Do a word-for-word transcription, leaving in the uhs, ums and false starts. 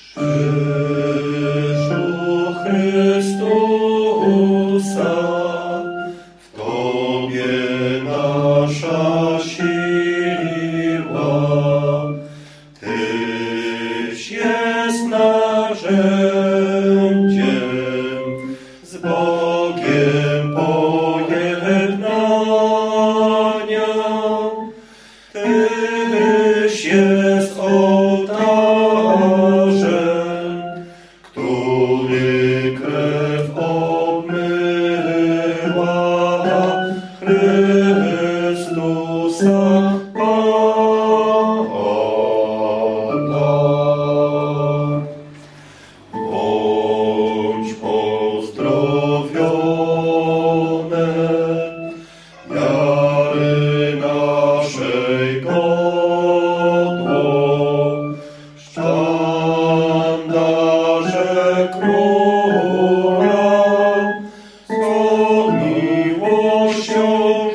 Krzyżu Chrystusa, w Tobie nasza siła. Tyś jest narzędziem z Bogiem pojednania. Tyś jest ołtarzem, który krew obmyła Chrystusa Pana. Bądź pozdrowione jary naszej godło, sztandarze króla, z miłością